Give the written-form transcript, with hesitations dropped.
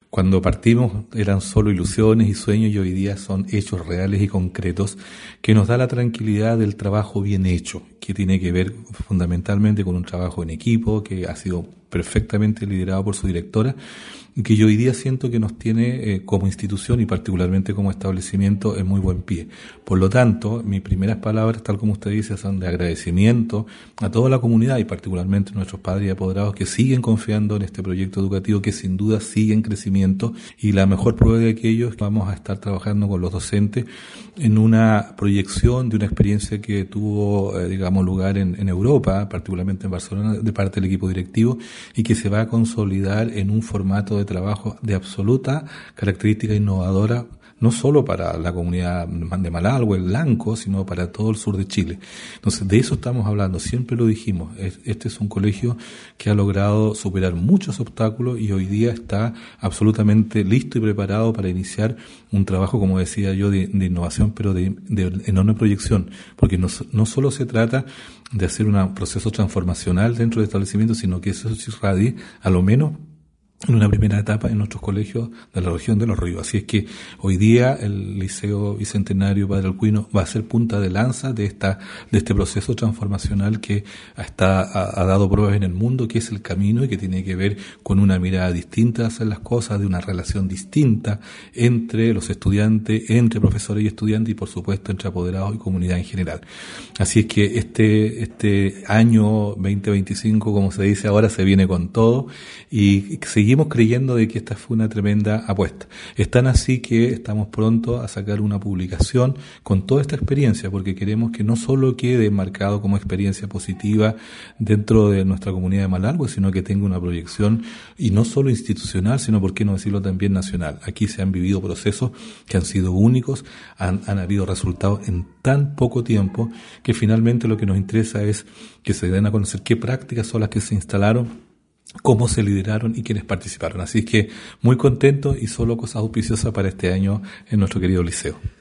Cuando partimos eran solo ilusiones y sueños y hoy día son hechos reales y concretos que nos da la tranquilidad del trabajo bien hecho, que tiene que ver fundamentalmente con un trabajo en equipo que ha sido perfectamente liderado por su directora y que yo hoy día siento que nos tiene como institución y particularmente como establecimiento en muy buen pie. Por lo tanto, mis primeras palabras, tal como usted dice, son de agradecimiento a toda la comunidad y particularmente a nuestros padres y apoderados que siguen confiando en este proyecto educativo que sin duda sigue en crecimiento, y la mejor prueba de aquello es que vamos a estar trabajando con los docentes en una proyección de una experiencia que tuvo, lugar en Europa, particularmente en Barcelona, de parte del equipo directivo, y que se va a consolidar en un formato de trabajo de absoluta característica innovadora, no solo para la comunidad de Malargüe, el Lanco, sino para todo el sur de Chile. Entonces, de eso estamos hablando, siempre lo dijimos. Este es un colegio que ha logrado superar muchos obstáculos y hoy día está absolutamente listo y preparado para iniciar un trabajo, como decía yo, de innovación, pero de enorme proyección, porque no solo se trata de hacer un proceso transformacional dentro del establecimiento, sino que eso se irradie, a lo menos, en una primera etapa en nuestros colegios de la región de Los Ríos. Así es que hoy día el Liceo Bicentenario Padre Alcuino va a ser punta de lanza de este proceso transformacional que ha dado pruebas en el mundo, que es el camino y que tiene que ver con una mirada distinta de hacer las cosas, de una relación distinta entre los estudiantes, entre profesores y estudiantes y por supuesto entre apoderados y comunidad en general. Así es que este año 2025, como se dice ahora, se viene con todo y seguimos creyendo de que esta fue una tremenda apuesta. Es tan así que estamos pronto a sacar una publicación con toda esta experiencia, porque queremos que no solo quede marcado como experiencia positiva dentro de nuestra comunidad de Malargüe, sino que tenga una proyección, y no solo institucional, sino, por qué no decirlo, también nacional. Aquí se han vivido procesos que han sido únicos, han habido resultados en tan poco tiempo, que finalmente lo que nos interesa es que se den a conocer qué prácticas son las que se instalaron, cómo se lideraron y quiénes participaron. Así que muy contentos y solo cosas auspiciosas para este año en nuestro querido liceo.